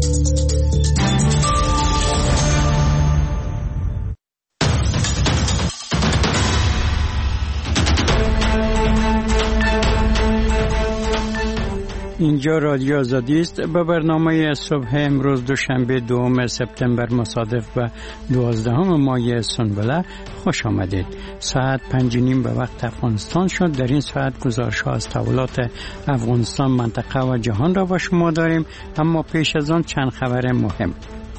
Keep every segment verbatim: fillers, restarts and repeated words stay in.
اینجا رادیو آزادی است. به برنامه صبح امروز دوشنبه دوم سپتامبر مصادف به دوازدهم ماه سنبله خوش آمدید. ساعت پنج نیم به وقت افغانستان شد. در این ساعت گزارش ها از تحولات افغانستان، منطقه و جهان را با شما داریم، اما پیش از آن چند خبر مهم.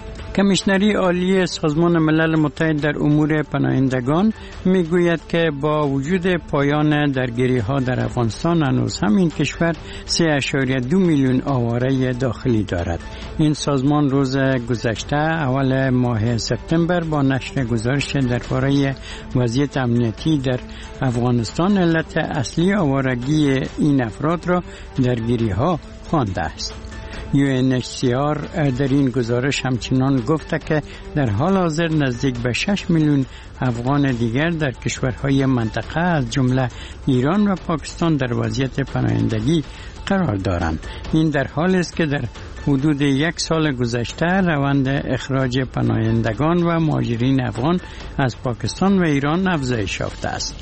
کمیشنری عالی سازمان ملل متحد در امور پناهندگان میگوید که با وجود پایان درگیری ها در افغانستان هنوز هم این کشور سه اشاریه دو میلیون آواره داخلی دارد. این سازمان روز گذشته اول ماه سپتامبر با نشر گزارش درباره وضعیت امنیتی در افغانستان علت اصلی آوارگی این افراد را درگیری ها خوانده است. یو ان اچ سی آر در این گزارش همچنان گفته که در حال حاضر نزدیک به شش میلیون افغان دیگر در کشورهای منطقه از جمله ایران و پاکستان در وضعیت پناهندگی قرار دارند. این در حالی است که در حدود یک سال گذشته روند اخراج پناهندگان و مهاجرین افغان از پاکستان و ایران افزایش یافته است.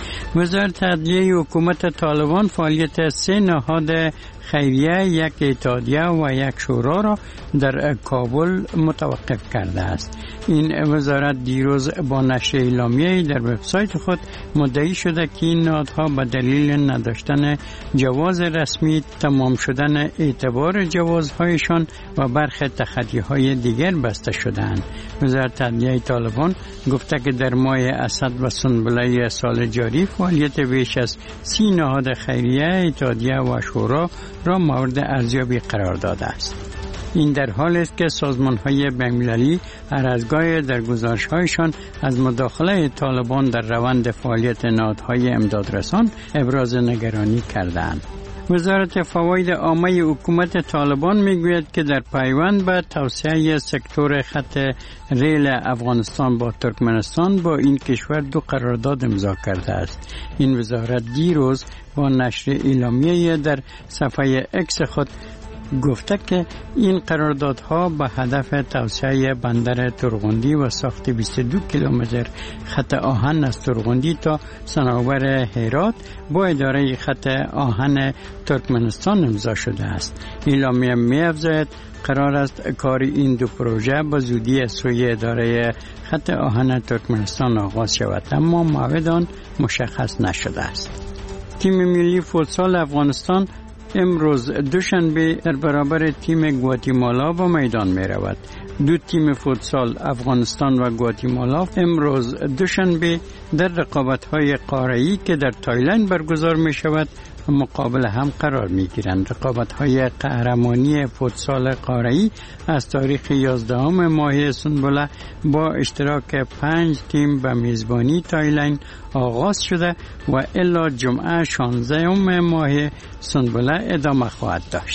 وزارت عدلیه حکومت طالبان فعالیت سه نهاد خیریه، یک اتحادیه و یک شورا را در کابل متوقف کرده است. این وزارت دیروز با نشر اعلامیه‌ای در وبسایت خود مدعی شده که این نهادها به دلیل نداشتن جواز رسمی، تمام شدن اعتبار جوازهایشان و برخی تخطی‌های دیگر بسته شده‌اند. وزارت عدلیه طالبان گفته که در ماه اسد و سنبله سال جاری فعالیت بیش از سی نهاد خیریه، اتحادیه و شورا را مورد ارزیابی قرار داده است. این در حالی است که سازمان‌های بین‌المللی هر از گاهی در گزارش‌هایشان از مداخله طالبان در روند فعالیت نهادهای امدادرسان ابراز نگرانی کرده‌اند. وزارت فواید عامه حکومت طالبان میگوید که در پیوند به توسعه سکتور خط ریل افغانستان با ترکمنستان با این کشور دو قرارداد امضا کرده است. این وزارت دیروز با نشر اعلامیه در صفحه اکس خود گفته که این قراردادها به هدف توسعه بندر ترغندی و ساخت بیست و دو کیلومتر خط آهن از ترغندی تا صنوبر هرات با اداره خط آهن ترکمنستان امضا شده است. اعلامیه می‌افزاید قرار است کار این دو پروژه به زودی سوی اداره خط آهن ترکمنستان آغاز شود، اما موعد آن مشخص نشده است. تیم ملی فوتسال افغانستان امروز دوشنبه در برابر تیم گواتیمالا به میدان می رود. دو تیم فوتسال افغانستان و گواتیمالا امروز دوشنبه در رقابت‌های قاره‌ای که در تایلند برگزار می شود مقابل هم قرار می گیرند. رقابت‌های قهرمانی فوتسال قاره‌ای از تاریخ یازدهم ماه سنبله با اشتراک پنج تیم به میزبانی تایلند آغاز شده و الی جمعه شانزدهم ماه سنبله ادامه خواهد داشت.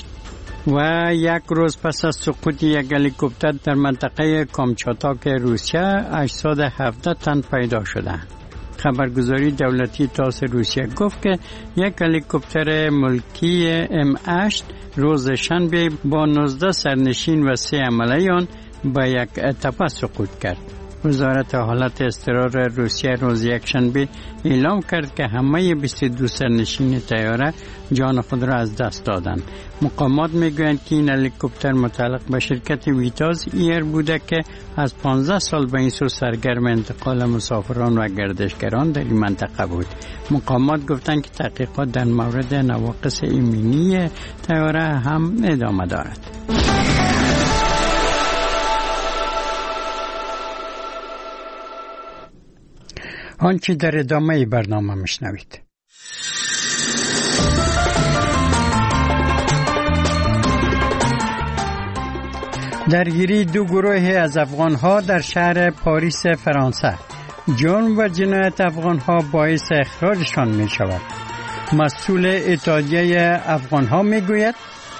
و یک روز پس از سقوط یک هلیکوپتر در منطقه کامچاتاک روسیه اجساد هفده تن پیدا شده. خبرگزاری دولتی تاس روسیه گفت که یک هلیکوپتر ملکی ام هشت روز شنبه با نوزده سرنشین و سه عمله به یک تپه سقوط کرد. وزارت حالت اضطرار روسیه روز یکشنبه اعلام کرد که همه بیست و دو سرنشین طیاره جان خود را از دست دادند. مقامات میگویند که این هلیکوپتر متعلق به شرکت ویتاز ایر بوده که از پانزده سال به این سو سرگرم انتقال مسافران و گردشگران در این منطقه بود. مقامات گفتند که تحقیقات در مورد نواقص ایمنی طیاره هم ادامه دارد. آنچه در ادامه برنامه میشنوید. درگیری دو گروه از افغانها در شهر پاریس فرانسه. جرم و جنایت افغانها باعث اخراجشان می شود. مسئول اتحادیه افغانها می گوید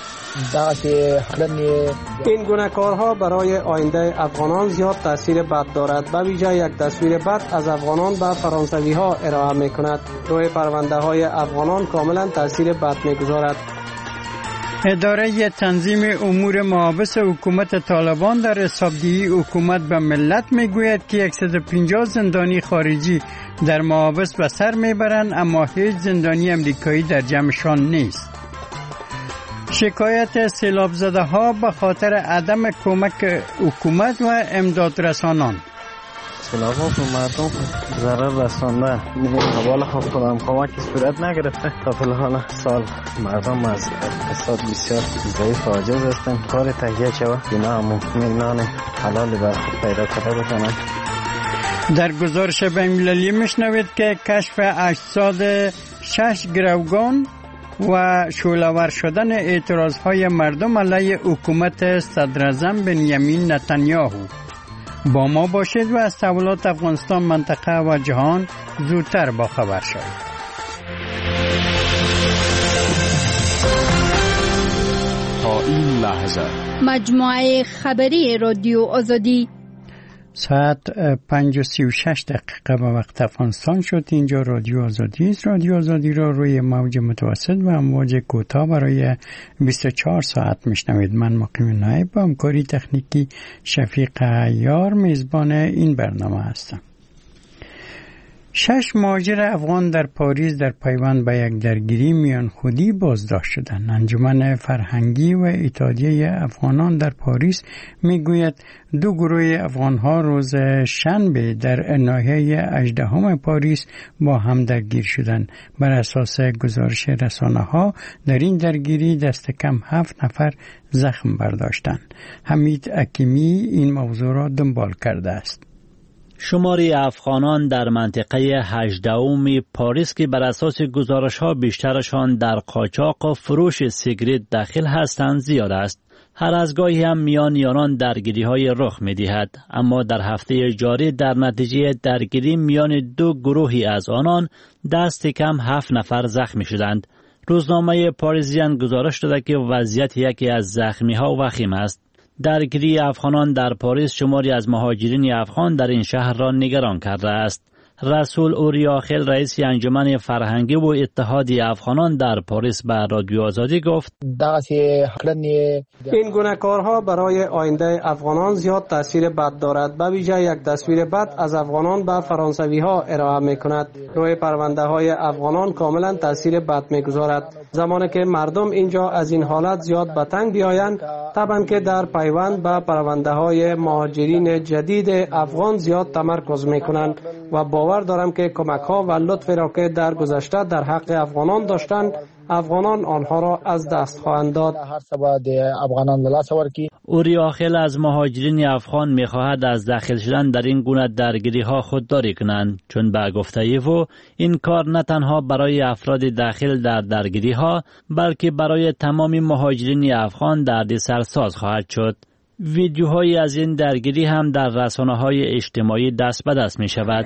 این گونه کارها برای آینده افغانان زیاد تاثیر بد دارد. به ویژه یک تصویر بد از افغانان به فرانسوی ها ارائه می کند. روی پرونده های افغانان کاملا تاثیر بد می گذارد. اداره تنظیم امور محابس حکومت طالبان در حسابدهی حکومت به ملت میگوید که صد و پنجاه زندانی خارجی در محابس به سر میبرند، اما هیچ زندانی امریکایی در جمعشان نیست. شکایت سیلاب زده ها به خاطر عدم کمک حکومت و امداد رسانان. سیلاب ها به مردم ضرر رسانده، حوال خوب کدام کمکی صورت نگرفته. تا فی‌الحال سال مردم از اقتصاد بسیار ضعیف و عاجز هستند. کار تهیه شود اینا هم نان حلال بر خود پیدا کرده بکنند. در گزارش بین‌المللی میشنوید که کشف اجساد شش گروگان و شعله‌ور شدن اعتراضهای مردم علیه حکومت صدراعظم بنیامین نتانیاهو. با ما باشید و از تحولات افغانستان، منطقه و جهان زودتر با خبر شوید. تا این لحظه مجموعه خبری رادیو آزادی ساعت پنج و سی و شش دقیقه به وقت افغانستان شد. اینجا رادیو آزادی است. رادیو آزادی را روی موج متوسط و امواج کوتاه برای بیست و چهار ساعت میشنوید. من مقیم نایب با همکاری تکنیکی شفیق عیار میزبان این برنامه هستم. شش مهاجر افغان در پاریس در پیوند به یک درگیری میان خودی بازداشت شدند. انجمن فرهنگی و اتحادیه افغانان در پاریس میگوید دو گروه افغانها روز شنبه در ناحیه هجدهم پاریس با هم درگیر شدند. بر اساس گزارش رسانه‌ها در این درگیری دست کم هفت نفر زخم برداشتند. حمید حکیمی این موضوع را دنبال کرده است. شماری افغانان در منطقه هجدهم پاریس که بر اساس گزارش‌ها بیشترشان در قاچاق و فروش سیگریت داخل هستند زیاد است. هر از گاهی هم میان آنان درگیری‌های رخ می‌دهد، اما در هفته جاری در نتیجه درگیری میان دو گروهی از آنان دست کم هفت نفر زخمی شدند. روزنامه پاریزیان گزارش داده که وضعیت یکی از زخمی‌ها وخیم است. درگیری افغانان در پاریس شماری از مهاجرین افغان در این شهر را نگران کرده است. رسول اوریاخیل رئیس انجمن فرهنگی و اتحادیه افغانان در پاریس به رادیو آزادی گفت این گونه کارها برای آینده افغانان زیاد تاثیر بد دارد. به ویژه یک تصویر بد از افغانان به فرانسوی ها ارائه می کند. روی پرونده های افغانان کاملا تاثیر بد می گذارد. زمانی که مردم اینجا از این حالت زیاد به تنگ بیایند، طبعا که در پیوند به پرونده های مهاجرین جدید افغان زیاد تمرکز می کنند و باور دارم که کمک ها و لطفی را که در گذشته در حق افغانان داشتند، افغانان آنها را از دست خواهند داد. اوریاخیل از مهاجرین افغان می‌خواهد از داخل شدن در این گونه درگیری ها خودداری کنند، چون به گفته او این کار نه تنها برای افراد داخل در درگیری ها بلکه برای تمام مهاجرین افغان دردسرساز خواهد شد. ویدیوهایی از این درگیری هم در رسانه‌های اجتماعی دست به دست می شود.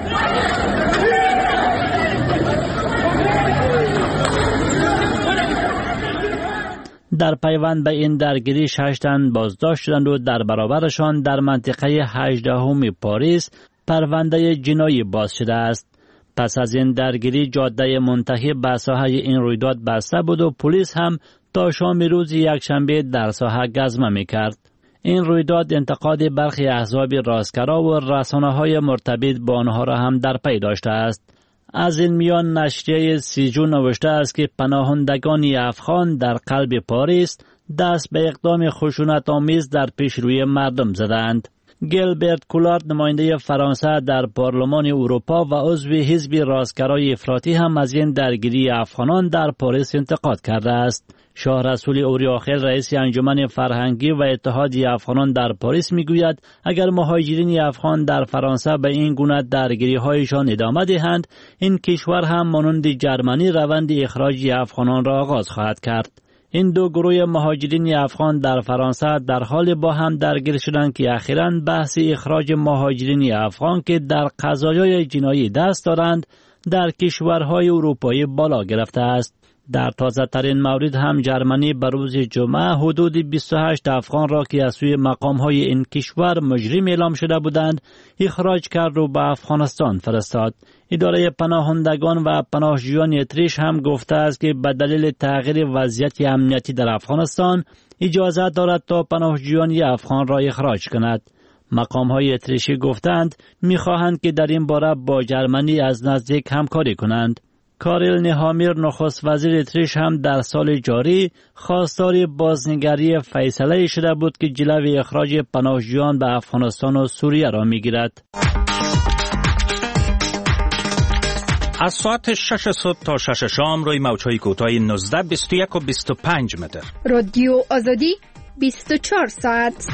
در پیوند به این درگیری شش تن بازداشت شدند و در برابرشان در منطقه هجدهم پاریس پرونده جنایی باز شده است. پس از این درگیری جاده منتهی به ساحه این رویداد بسته بود و پلیس هم تا شام روز یکشنبه در ساحه گزمه می‌کرد. این رویداد انتقاد برخی احزاب راستگرا و رسانه‌های مرتبط با آنها را هم در پی داشته است. از این میان نشریه سیجو نوشته است که پناهندگان افغان در قلب پاریس دست به اقدام خشونت آمیز در پیشروی مردم زدند. گیلبرت کولارد نماینده فرانسه در پارلمان اروپا و عضو حزب راستگرای افراطی هم از این درگیری افغانان در پاریس انتقاد کرده است. شاه رسول اوریاخیل رئیس انجمن فرهنگی و اتحادیه افغانان در پاریس میگوید اگر مهاجرین افغان در فرانسه به این گونه درگیری هایشان ادامه دهند، این کشور هم مانند جرمنی روند اخراج افغانان را آغاز خواهد کرد. این دو گروه مهاجرین افغان در فرانسه در حال با هم درگیر شدند که اخیراً بحث اخراج مهاجرین افغان که در قضایای جنایی دست دارند در کشورهای اروپایی بالا گرفته است. در تازه ترین مورد هم جرمنی بر روز جمعه حدود بیست و هشت افغان را که از سوی مقام های این کشور مجرم اعلام شده بودند اخراج کرد و به افغانستان فرستاد. اداره پناهندگان و پناهجویان اتریش هم گفته است که به دلیل تغییر وضعیت امنیتی در افغانستان اجازه دارد تا پناهجویان افغان را اخراج کند. مقام های اتریشی گفتند میخواهند که در این باره با جرمنی از نزدیک همکاری کنند. کاریل نهامیر نخست وزیر اتریش هم در سال جاری خواستار بازنگری فیصله شده بود که جلوی اخراج پناهجویان به افغانستان و سوریه را میگیرد. از ساعت شش صبح تا شش شام روی موج‌های کوتاه نوزده، بیست و یک و بیست و پنج متر. رادیو آزادی بیست و چهار ساعت.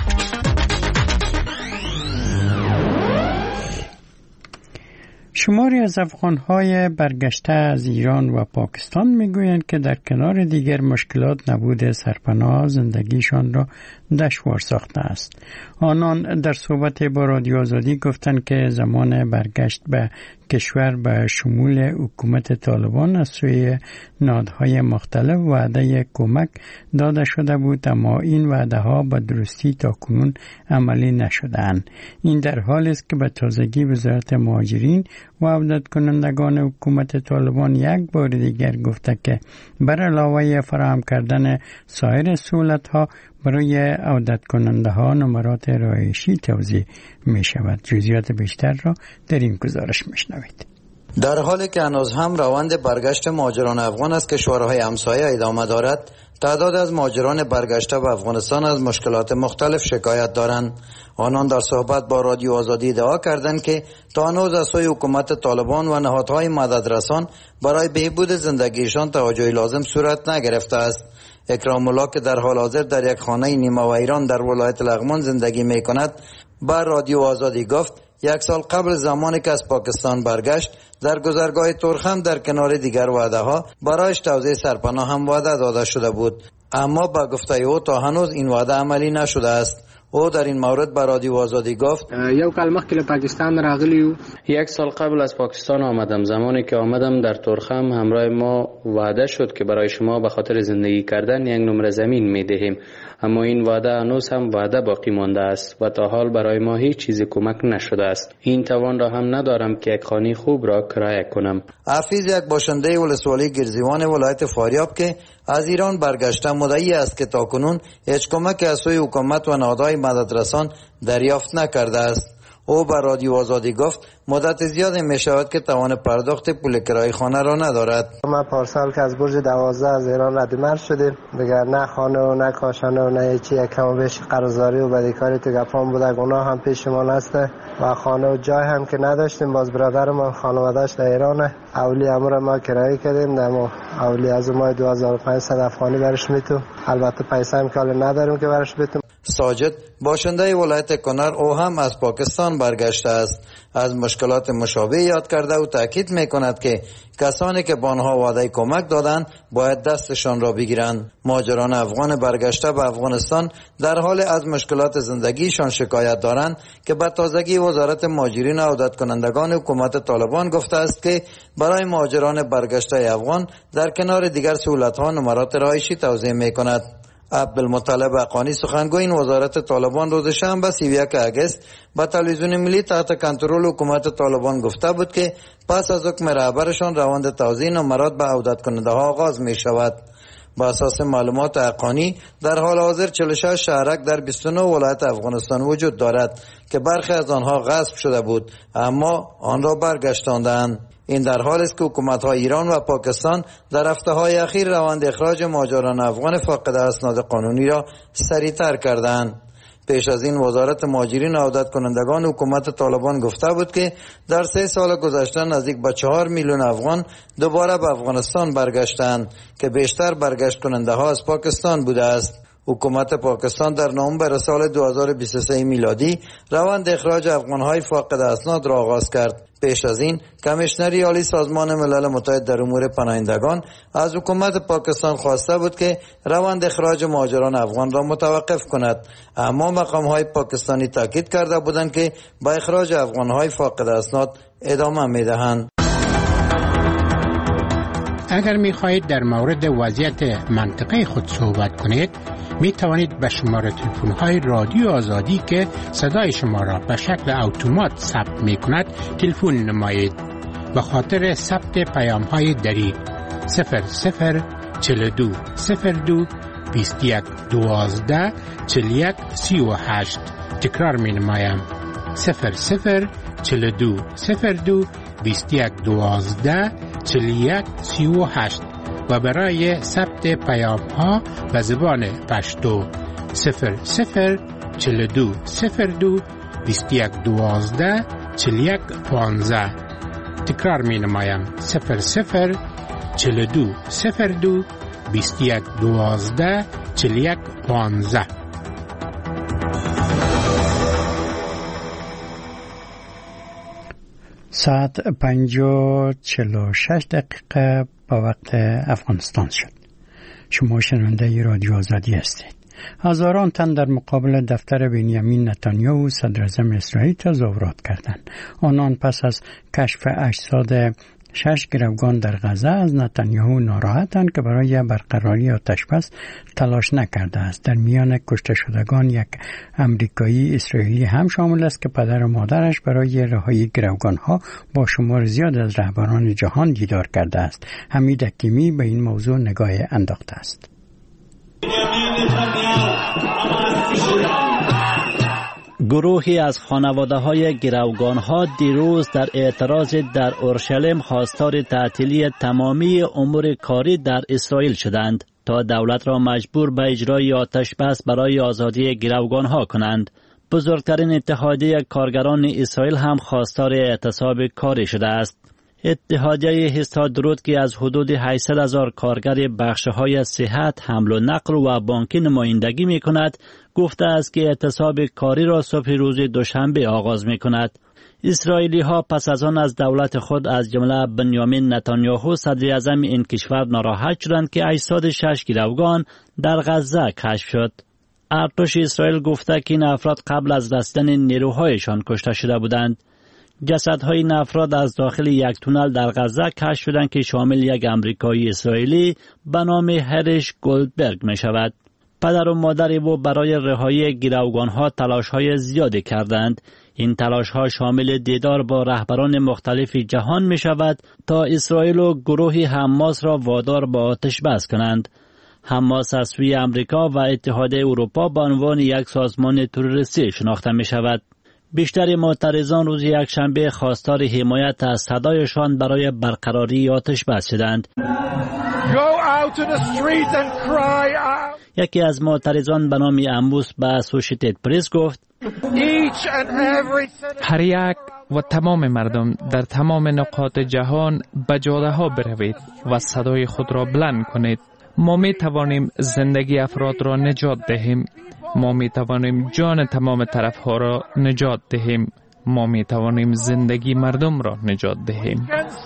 شماری از افغان‌های برگشته از ایران و پاکستان میگویند که در کنار دیگر مشکلات نبود سرپناه زندگیشان را دشوار ساخته است. آنان در صحبت با رادیو آزادی گفتند که زمان برگشت به کشور به شمول حکومت طالبان از سوی نهادهای مختلف وعده کمک داده شده بود، اما این وعده ها به درستی تا کنون عملی نشده‌اند. این در حالی است که به تازگی وزارت مهاجرین و عودت کنندگان حکومت طالبان یک بار دیگر گفته که بر علاوه فراهم کردن سایر سهولت‌ها برای عودت کننده ها نمرات رهایشی توزیع می شود. جزئیات بیشتر را در این گزارش می شنوید. در حالی که هنوز هم روند برگشت مهاجران افغان از کشورهای همسایه ادامه دارد، تعداد از مهاجران برگشته به افغانستان از مشکلات مختلف شکایت دارند. آنان در صحبت با رادیو آزادی ادعا کردند که تا هنوز از سوی حکومت طالبان و نهادهای مددرسان برای بهبود زندگیشان توجه لازم صورت نگرفته است. اکرام الله که در حال حاضر در یک خانه نیمه ویران در ولایت لغمان زندگی می کند بر رادیو آزادی گفت یک سال قبل زمانی که از پاکستان برگشت در گذرگاه ترخم در کنار دیگر وعده ها برایش توزیع سرپناه هم وعده داده شده بود، اما با گفته او تا هنوز این وعده عملی نشده است. او در این مورد به رادیو آزادی گفت یو کال مخکې له پاکستان راغلی، یک سال قبل از پاکستان آمدم. زمانی که آمدم در ترخم همراه ما وعده شد که برای شما به خاطر زندگی کردن یک نمره زمین می دهیم، اما این وعده هنوز هم وعده باقی مانده است و تا حال برای ما هیچ چیز کمک نشده است. این توان را هم ندارم که یک خانه خوب را کرایه کنم. حفیظ یک باشنده ولسوالی گرزیوان ولایت فاریاب که از ایران برگشته مدعی است که تاکنون هیچ کمک از سوی حکومت و نهادهای مددرسان دریافت نکرده است. او بر رادیو آزادی گفت مدت زیادی می شود که توان پرداخت پول کرایه خانه را ندارد. ما پارسال که از برج دوازده از ایران ردمر شدیم، دیگر نه خانه و نه کاشانه و نه چی، کم و بیش قرضداری و بدهکاری تو گپام بوده، گناه هم پیشمان است و خانه و جای هم که نداشتیم. باز برادرم خانواده‌اش در ایرانه، اولی امر ما کرایه کردیم، اما اولی از ما دو هزار و پانصد افغانی برش میتو، البته پیسه هم که نداریم که برش بتیم. ساجد باشنده ولایت کنر او هم از پاکستان برگشته است. از مشکلات مشابه یاد کرده و تاکید میکند که کسانی که به آنها وعده کمک دادند باید دستشان را بگیرند. مهاجران افغان برگشته به افغانستان در حال از مشکلات زندگیشان شکایت دارند که به تازگی وزارت مهاجرین و عودت کنندگان حکومت طالبان گفته است که برای مهاجران برگشته افغان در کنار دیگر سهولت‌ها نمرات رهایشی توزیع میکند. عبدالمطلب حقانی سخنگوی این وزارت طالبان روز شنبه سی و یک اگست به تلویزیون ملی تحت کنترل حکومت طالبان گفته بود که پس از حکم رهبرشان روند توزیع نمرات به عودت کننده ها آغاز می شود. با اساس معلومات حقانی در حال حاضر چهل و شش شهرک در بیست و نه ولایت افغانستان وجود دارد که برخی از آنها غصب شده بود اما آن را برگشتاندند. این در حالی است که حکومت‌های ایران و پاکستان در هفته‌های اخیر روند اخراج مهاجران افغان فاقد اسناد قانونی را سریع‌تر کردند. پیش از این وزارت مهاجرین و عودت کنندگان حکومت طالبان گفته بود که در سه سال گذشته نزدیک به چهار میلیون افغان دوباره به افغانستان برگشتند که بیشتر برگشت کننده ها از پاکستان بوده است. حکومت پاکستان در نوامبر سال دو هزار و بیست و سه میلادی روند اخراج افغان‌های فاقد اسناد را آغاز کرد. پیش از این کمیشنری عالی سازمان ملل متحد در امور پناهندگان از حکومت پاکستان خواسته بود که روند اخراج مهاجران افغان را متوقف کند، اما مقام‌های پاکستانی تاکید کرده بودند که با اخراج افغان‌های فاقد اسناد ادامه می‌دهند. اگر می خواهید در مورد وضعیت منطقه خود صحبت کنید، می توانید به شماره تلفن های رادیو آزادی که صدای شما را به شکل اتومات ثبت می کند تلفن نمایید. به خاطر ثبت پیام های دریغ صفر صفر چهل و دو صفر دو بیست و یک دوازده چهل و یک سی و هشت. تکرار می نمایم صفر صفر چهل و دو صفر دو بیست و یک دوازده چهل و یک سی و هشت و برای ثبت پیام ها به زبان پشتو صفر صفر چهل و دو صفر دو بیست و یک دوازده چهل و یک پانزده. تکرار می نمایم صفر صفر چهل و دو صفر دو بیست و یک دوازده چهل و یک پانزده. ساعت پنج و چهل و شش دقیقه با وقت افغانستان شد. شما شنونده رادیو آزادی هستید. هزاران تن در مقابل دفتر بنیامین نتانیاهو صدر اعظم اسرائیل تظاهرات کردند. آنان پس از کشف اجساد شش گروگان در غزه از نتانیاهو ناراحتند که برای برقراری آتشبس تلاش نکرده است. در میان کشته شدگان یک امریکایی اسرائیلی هم شامل است که پدر و مادرش برای رهایی گروگانها با شمار زیاد از رهبران جهان دیدار کرده است. حمید حکیمی به این موضوع نگاه انداخته است. گروهی از خانواده های گروگان ها دیروز در اعتراض در اورشلیم خواستار تعطیلی تمامی امور کاری در اسرائیل شدند تا دولت را مجبور به اجرای آتش بس برای آزادی گروگان ها کنند. بزرگترین اتحادیه کارگران اسرائیل هم خواستار اعتصاب کاری شده است. اتحادیه هستادروت که از حدود هشتصد هزار کارگر بخش‌های صحت، حمل و نقل و بانکی نمایندگی می‌کند، گفته است که اعتصاب کاری را صبح روز دوشنبه آغاز می‌کند. اسرائیلی‌ها پس از آن از دولت خود از جمله بنیامین نتانیاهو صدر اعظم این کشور ناراحت شدند که اجساد شش گروگان در غزه کشف شد. ارتش اسرائیل گفته که این افراد قبل از رسیدن نیروهایشان کشته شده بودند. جسدهای این افراد از داخل یک تونل در غزه کشف شدند که شامل یک امریکایی اسرائیلی به نام هرش گولدبرگ می شود. پدر و مادر او برای رهایی گروگانها تلاش‌های زیادی کردند. این تلاش‌ها شامل دیدار با رهبران مختلف جهان می شود تا اسرائیل و گروه حماس را وادار به آتش بس کنند. حماس از سوی امریکا و اتحادیه اروپا به عنوان یک سازمان تروریستی شناخته می شود. بیشتر معترضان روز یکشنبه خواستار حمایت از صدایشان برای برقراری آتش بس شدند. یکی از معترضان به نام اموس به اسوشیتد پرس گفت: هر یک و تمام مردم در تمام نقاط جهان به جاده ها بروید و صدای خود را بلند کنید. ما می توانیم زندگی افراد را نجات دهیم. ما می توانیم جان تمام طرف ها را نجات دهیم. ما می توانیم زندگی مردم را نجات دهیم.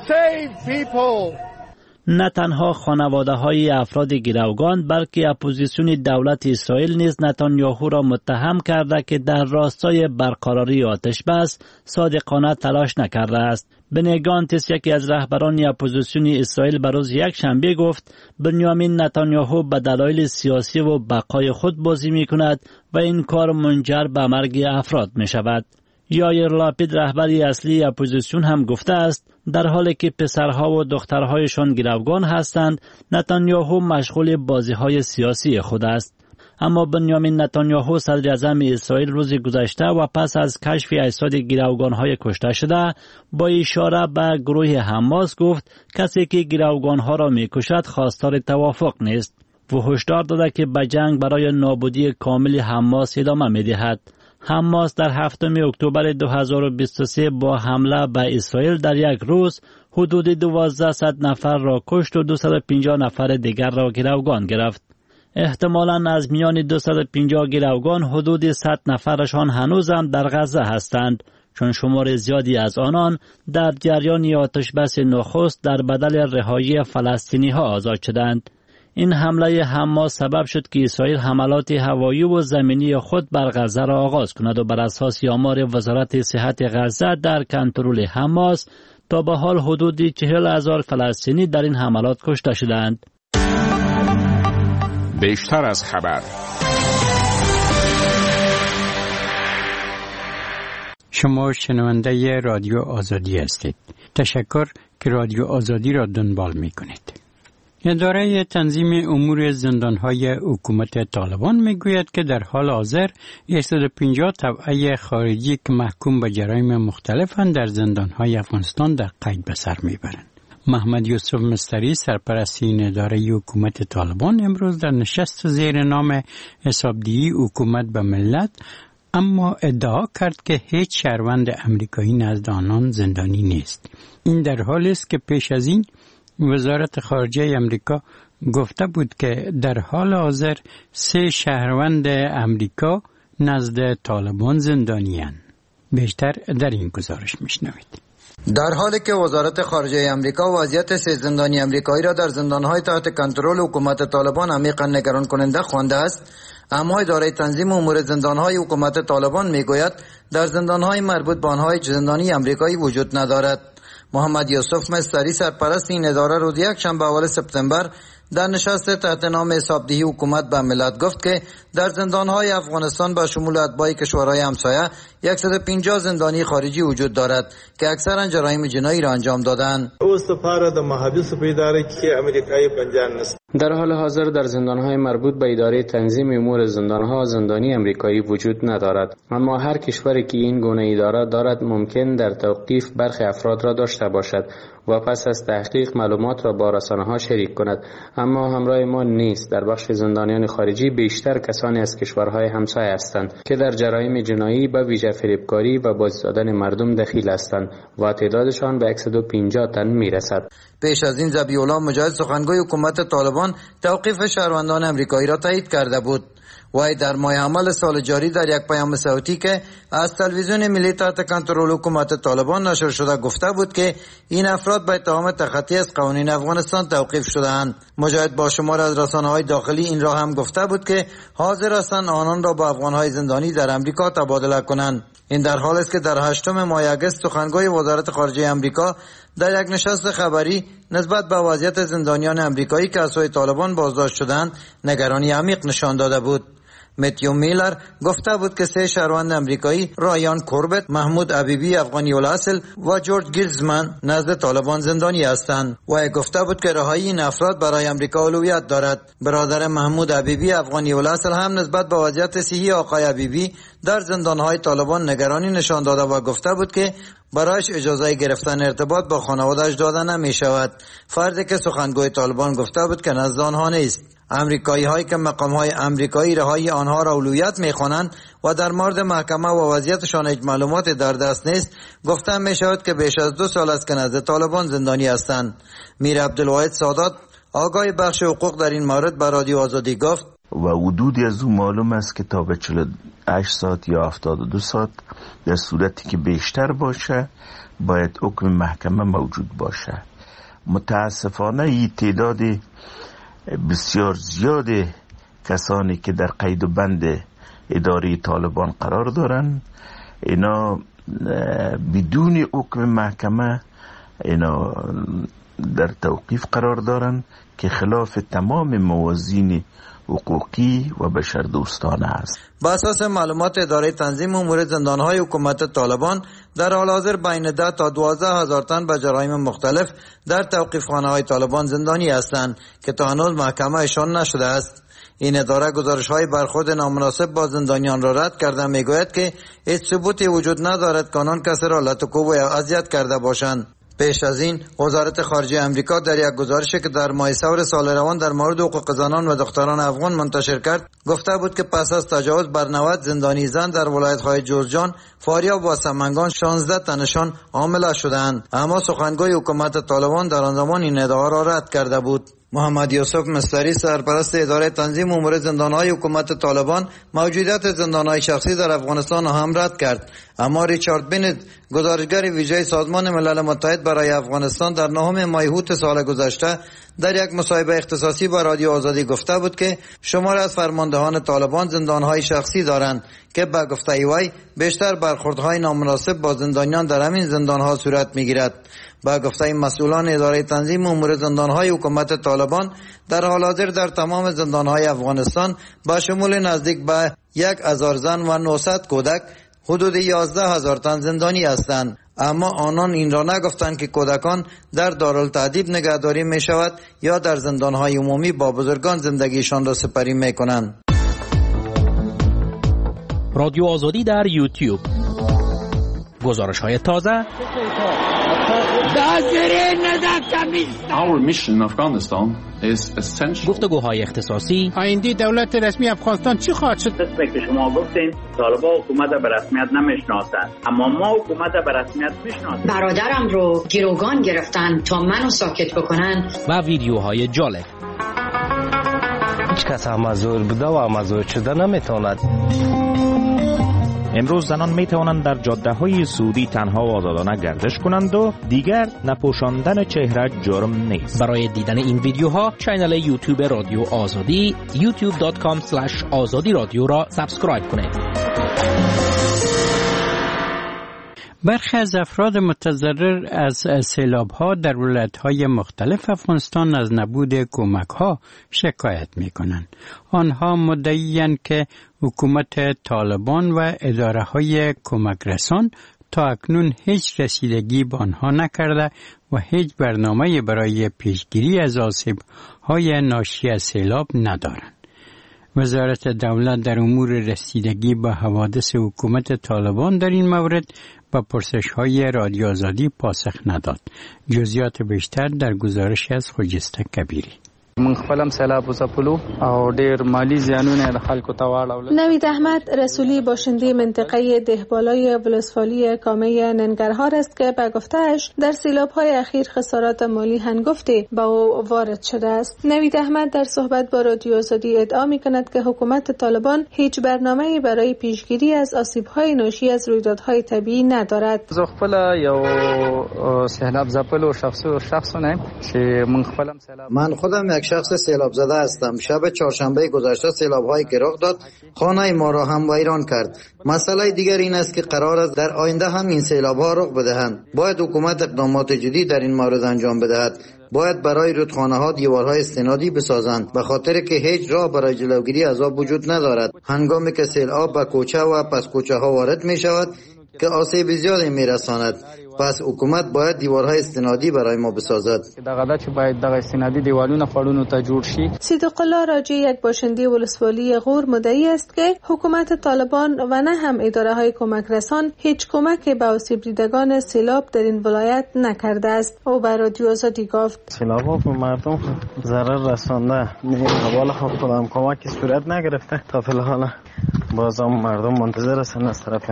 نه تنها خانواده های افراد گروگان بلکه اپوزیسیون دولت اسرائیل نیز نتانیاهو را متهم کرده که در راستای برقراری آتش بس صادقانه تلاش نکرده است. بنی گانتس یکی از رهبران اپوزیسیون اسرائیل به روز یک شنبه گفت بنیامین نتانیاهو به دلایل سیاسی و بقای خود بازی می کند و این کار منجر به مرگ افراد می شود. یایر لاپید رهبری اصلی اپوزیسیون هم گفته است در حالی که پسرها و دخترهایشان گروگان هستند، نتانیاهو مشغول بازی‌های سیاسی خود است. اما بنیامین نتانیاهو صدر اعظم اسرائیل روز گذشته و پس از کشف اجساد گروگان‌های کشته شده با اشاره به گروه حماس گفت کسی که گروگان‌ها را می‌کشد خواستار توافق نیست و هشدار داده که به جنگ برای نابودی کامل حماس ادامه می‌دهد. حماس در هفتم اکتبر دو هزار و بیست و سه با حمله به اسرائیل در یک روز حدود دوازده نفر را کشت و دویست و پنجاه نفر دیگر را گروگان گرفت. احتمالاً از میان دویست و پنجاه گروگان حدود صد نفرشان هنوز هم در غزه هستند، چون شمار زیادی از آنان در جریان آتش بس نخست در بدل رهایی فلسطینی ها آزاد شدند. این حمله حماس سبب شد که اسرائیل حملات هوایی و زمینی خود بر غزه را آغاز کند و بر اساس آمار وزارت صحت غزه در کنترل حماس تا به حال حدود چهل هزار فلسطینی در این حملات کشته شدند. بیشتر از خبر. شما شنونده رادیو آزادی هستید. تشکر که رادیو آزادی را دنبال می کنید. اداره تنظیم امور زندانهای حکومت طالبان می گوید که در حال حاضر صد و پنجاه تبعه خارجی که محکوم به جرایم مختلفند در زندانهای افغانستان در قید به سر می برند. محمد یوسف مستری سرپرست این اداره حکومت طالبان امروز در نشست زیر نام حسابدهی حکومت به ملت اما ادعا کرد که هیچ شهروند امریکایی نزد آنان زندانی نیست. این در حالی است که پیش از این وزارت خارجه امریکا گفته بود که در حال حاضر سه شهروند امریکا نزد طالبان زندانی‌اند. بیشتر در این گزارش میشنوید. در حالی که وزارت خارجه امریکا وضعیت سه زندانی امریکایی را در زندان‌های تحت کنترل حکومت طالبان عمیقاً نگران کننده خوانده است، اما اداره تنظیم امور زندان‌های حکومت طالبان میگوید در زندان‌های مربوط به آنها هیچ زندانی امریکایی وجود ندارد. محمد یوسف مستری سرپرست این اداره روز یکشنبه اول سپتامبر در نشست تحت نام حسابدهی حکومت به ملت گفت که در زندان‌های افغانستان به شمول اتباع کشورهای همسایه صد و پنجاه زندانی خارجی وجود دارد که اکثرا جرایم جنایی را انجام دادند. در حال حاضر در زندان‌های مربوط به اداره تنظیم امور زندان‌ها زندانی امریکایی وجود ندارد، اما هر کشوری که این گونه اداره دارد ممکن در توقیف برخی افراد را داشته باشد و پس از تحقیق معلومات را با رسانه‌ها شریک کند. اما همراه ما نیست. در بخش زندانیان خارجی بیشتر کسانی از کشورهای همسایه هستند که در جرایم جنایی به ویژه فریبکاری و بازداشت دادن مردم دخیل هستند و تعدادشان به صد و پنجاه تن میرسد. پیش از این ذبیح الله مجاهد سخنگوی حکومت طالبان توقیف شهروندان امریکایی را تایید کرده بود. وی در ماه حمل سال جاری در یک پیام صوتی که از تلویزیون ملی تحت کنترل حکومت طالبان نشر شده گفته بود که این افراد به اتهام تخطی از قوانین افغانستان توقیف شده‌اند. مجاهد با شمار از رسانه‌های داخلی این را هم گفته بود که حاضر هستند آنان را با افغان‌های زندانی در امریکا تبادله کنند. این در حالی است که در هشتم ماه اگست سخنگوی وزارت خارجه امریکا در یک نشست خبری نسبت به وضعیت زندانیان امریکایی که از سوی طالبان بازداشت شدند نگرانی عمیق نشان داده بود. متیو میلر گفته بود که سه شهروند امریکایی رایان کوربت، محمود حبیبی افغانی الاصل و جورج گیلزمن نزد طالبان زندانی هستند. و گفته بود که رهایی این افراد برای امریکا اولویت دارد. برادر محمود حبیبی افغانی الاصل هم نسبت به وضعیت صحی آقای حبیبی در زندانهای طالبان نگرانی نشان داده و گفته بود که برایش اجازه گرفتن ارتباط با خانواده‌اش داده نمی شود. فردی که سخنگوی طالبان گفته بود که نزد آنها نیست. امریکایی هایی که مقام های امریکایی رهایی آنها را اولویت می خوانند و در مورد محکمه و وضعیتشان هیچ معلومات در دست نیست، گفتن می شود که بیش از دو سال است که نزد طالبان زندانی هستند. میر عبدالواحد سادات آگاه بخش حقوق در این مورد به رادیو آزادی گفت و حدودی از اون معلوم است که تا به چهل و هشت ساعت یا هفتاد و دو ساعت در صورتی که بیشتر باشه باید حکم محکمه موجود باشه. متاسفانه این تعداد بسیار زیاد کسانی که در قید و بند اداره طالبان قرار دارن اینا بدون حکم محکمه اینا در توقیف قرار دارن که خلاف تمام موازین حقوقی و بشردوستانه است. با اساس معلومات اداره تنظیم امور زندانهای حکومت طالبان در حال حاضر بین ده تا دوازده هزار تن به جرایم مختلف در توقیفخانه های طالبان زندانی هستند که تا هنوز محکمه اشان نشده است. این اداره گزارش های برخورد نامناسب با زندانیان را رد کرده میگوید که هیچ ثبوتی وجود ندارد که آنان کسی را لطکوب و اذیت کرده باشند. پیش از این وزارت خارجه امریکا در یک گزارشی که در ماه ثور سال روان در مورد حقوق زنان و دختران افغان منتشر کرد گفته بود که پس از تجاوز بر نود زندانی زن در ولایت‌های جوزجان، فاریاب و سمنگان شانزده تنشان حامله شدند، اما سخنگوی حکومت طالبان در آن زمان این ادعا را رد کرده بود. محمد یوسف مستری سرپرست اداره تنظیم امور زندانهای حکومت طالبان موجودیت زندانهای شخصی در افغانستان هم رد کرد، اما ریچارد بنت گزارشگر ویژه سازمان ملل متحد برای افغانستان در نهم ماه اوت سال گذشته در یک مصاحبه اختصاصی با رادیو آزادی گفته بود که شمار از فرماندهان طالبان زندانهای شخصی دارند که به گفته وی بیشتر برخوردهای نامناسب با زندانیان در همین زندانها صورت میگیرد. با گفته مسئولان اداره تنظیم امور زندانهای حکومت طالبان در حال حاضر در تمام زندانهای افغانستان با شمول نزدیک به یک هزار زن و نهصد کودک حدود یازده هزار تن زندانی هستند، اما آنان این را نگفتند که کودکان در دارالتعذیب نگهداری می شود یا در زندانهای عمومی با بزرگان زندگیشان را سپری می کنند. رادیو آزادی در یوتیوب، گزارش های تازه. Our mission in Afghanistan is essential. گفتگوهای اختصاصی. آینده دولت رسمی افغانستان چی خواهد شد؟ دست که شما گفتین طالبان حکومت به رسمیت نمیشناسند، اما ما حکومت به رسمیت میشناسیم. برادرم رو گروگان گرفتن تا منو ساکت بکنن. و ویدیوهای جالب. هیچ کس مزور بوده و مزور شده نمیتواند. امروز زنان می توانند در جاده های سعودی تنها و آزادانه گردش کنند و دیگر نپوشاندن چهره جرم نیست. برای دیدن این ویدیوها کانال یوتیوب رادیو آزادی یوتیوب دات کام اسلش آزادی رادیو را سابسکرایب کنید. برخی از افراد متضرر از سیلاب‌ها در ولایت‌های مختلف افغانستان از نبود کمک‌ها شکایت می‌کنند. آنها مدعی‌اند که حکومت طالبان و اداره‌های کمک رسان تا اکنون هیچ رسیدگی به آنها نکرده و هیچ برنامه‌ای برای پیشگیری از آسیب‌های ناشی از سیلاب ندارند. وزارت دولت در امور رسیدگی به حوادث حکومت طالبان در این مورد با پرسش‌های رادیو آزادی پاسخ نداد. جزئیات بیشتر در گزارش از خجسته کبیری. من خپلم سیلاب وسپلو او ډیر مالی زیانونه د خلکو ته واړول. نوید احمد رسولی باشنده منطقه دهبالای ولسوالی کامه ننگرهار است که به گفته‌اش در سیلاب‌های اخیر خسارات مالی هنگفتی به او وارد شده است. نوید احمد در صحبت با رادیو آزادی ادعا می‌کند که حکومت طالبان هیچ برنامه‌ای برای پیشگیری از آسیب‌های ناشی از رویدادهای طبیعی ندارد. زه خپل یو سیلاب زپلو شخص شخصونه چې من خپلم سیلاب من خودم یک شخص سیلاب زده هستم. شب چهارشنبه گذشته سیلاب هایی که رخ داد خانه ما را هم ویران کرد. مسئله دیگر این است که قرار است در آینده هم این سیلاب ها رخ بدهند. باید حکومت اقدامات جدی در این مورد انجام بدهد. باید برای رودخانه ها دیوارهای استنادی بسازند، به خاطر که هیچ راه برای جلوگیری از آب وجود ندارد. هنگامی که سیل آب به کوچه و پس کوچه ها وارد می شود که آسیب زیادی می رساند. پس حکومت باید دیوارهای استنادی برای ما بسازد. دغه چې باید دغه استنادی دیوالونه خړونو ته جوړ شي. صدیق الله راجی یک باشنده ولسوالی غور مدعی است که حکومت طالبان و نه هم اداره های کمک رسان هیچ کمک به آسیب دیدگان سیلاب در این ولایت نکرده است. او بر رادیو آزادی گفت سیلاب‌ها به مردم ضرر رسانده. این حوال خود کدام کمکی صورت نگرفته. تا فی الحال بازم مردم منتظر هستند از طرف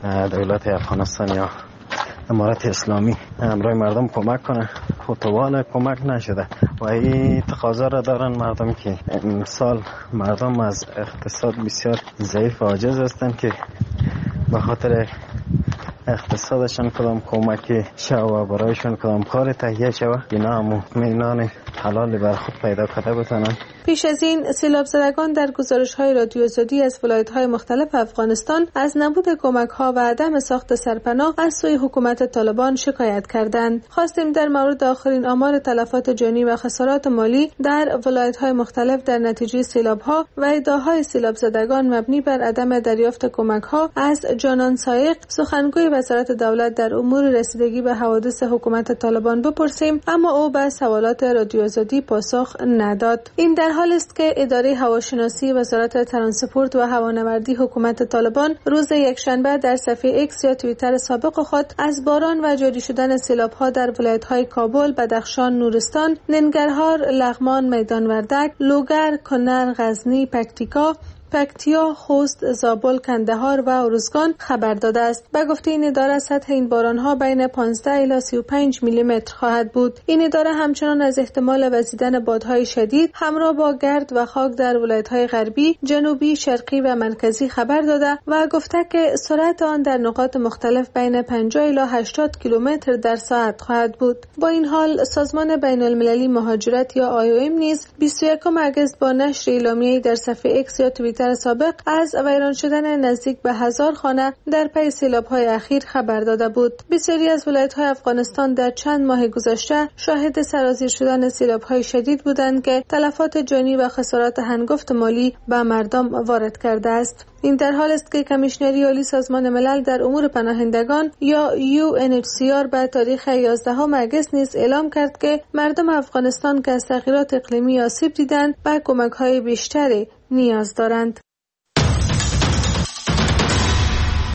دولت افغانستان یا امارت اسلامی همراه مردم کمک کنه. فوتوال کمک نشده و این تقاضا را دارن مردم که امسال مردم از اقتصاد بسیار ضعیف و عاجز هستند که به خاطر اقتصادشان کدام کمکی شو برایشان کدام کار تهیه شو اینا هم مطمئنان حلال بر خود پیدا کرده بتانند. پیش از این سیلاب زدگان در گزارش‌های رادیو آزادی از ولایت‌های مختلف افغانستان از نبود کمک‌ها و عدم ساخت سرپناه از سوی حکومت طالبان شکایت کردند. خواستیم در مورد آخرین آمار تلفات جانی و خسارات مالی در ولایت‌های مختلف در نتیجه سیلاب‌ها و ادعاهای سیلاب زدگان مبنی بر عدم دریافت کمک‌ها از جانان سایق، سخنگوی وزارت دولت در امور رسیدگی به حوادث حکومت طالبان بپرسیم، اما او به سوالات رادیو آزادی پاسخ نداد. این در حال است که اداره هواشناسی وزارت ترانسپورت و هوانوردی حکومت طالبان روز یکشنبه در صفحه ایکس یا توییتر سابق خود از باران و جاری شدن سیلاب‌ها در ولایت‌های کابل، بدخشان، نورستان، ننگرهار، لغمان، میدان وردک، لوگر، کنر، غزنی، پکتیکا، پکتیا، خوست، زابل، کندهار و ارزگان خبر داده است. به گفته این اداره سطح این باران‌ها بین پانزده الی سی و پنج میلی متر خواهد بود. این اداره همچنان از احتمال وزیدن بادهای شدید همراه با گرد و خاک در ولایت‌های غربی، جنوبی، شرقی و مرکزی خبر داده و گفته که سرعت آن در نقاط مختلف بین پنجاه الی هشتاد کیلومتر در ساعت خواهد بود. با این حال سازمان بین‌المللی مهاجرت یا آی او ام نیز بیست و یکم اگست با نشر اعلامیه‌ای در صفحه ایکس یا توییتر سابق از ویران شدن نزدیک به هزار خانه در پی سیلاب‌های اخیر خبر داده بود. بسیاری از ولایت‌های افغانستان در چند ماه گذشته شاهد سرازیر شدن سیلاب‌های شدید بودند که تلفات جانی و خسارات هنگفت مالی به مردم وارد کرده است. این در حال است که کمیشنری عالی سازمان ملل در امور پناهندگان یا یو ان اچ سی آر به تاریخ یازدهم اگست نیز اعلام کرد که مردم افغانستان که از تغییرات اقلیمی آسیب دیدند به کمک‌های بیشتری نیاز دارند.